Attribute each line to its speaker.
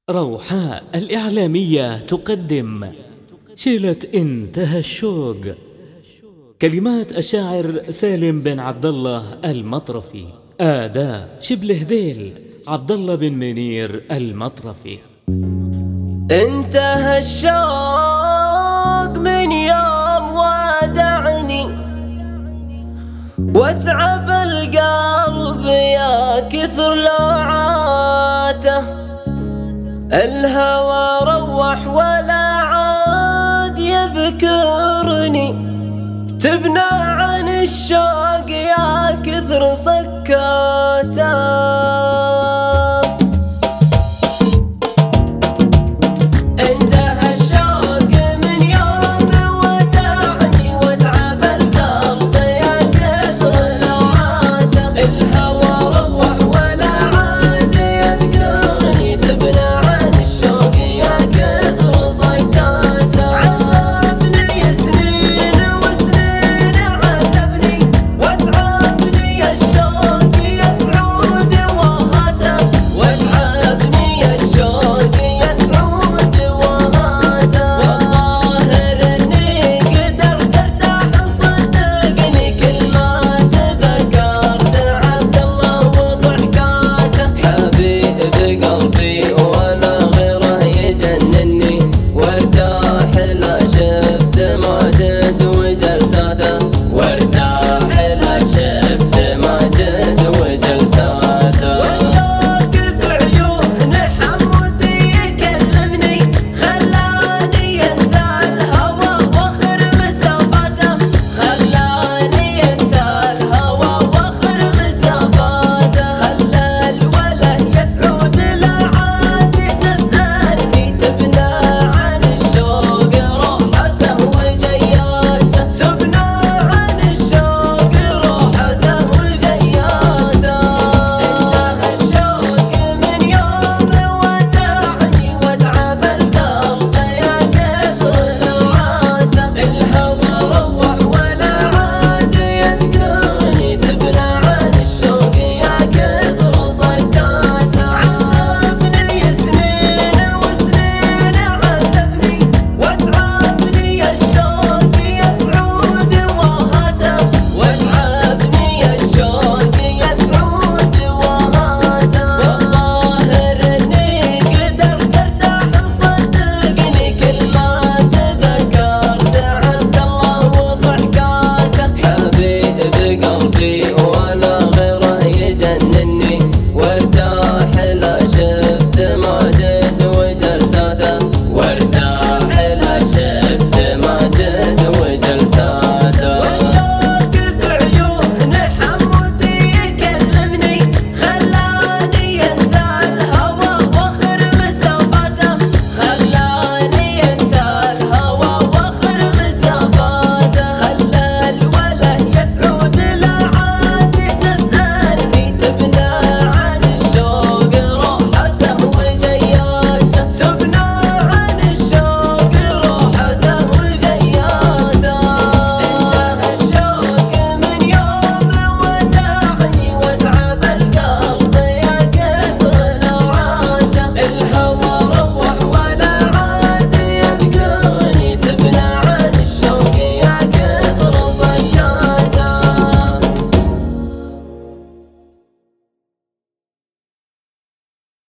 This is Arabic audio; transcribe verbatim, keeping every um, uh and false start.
Speaker 1: روحاء الإعلامية تقدم شيلة انتهى الشوق. كلمات الشاعر سالم بن عبد الله المطرفي، أداء شبل هذيل عبد الله بن منير المطرفي.
Speaker 2: انتهى الشوق من يوم ودعني، واتعب القلب يا كثر لوعاته. الهوى روح ولا عاد يذكرني، تبنى عن الشوق يا كثر سكاته.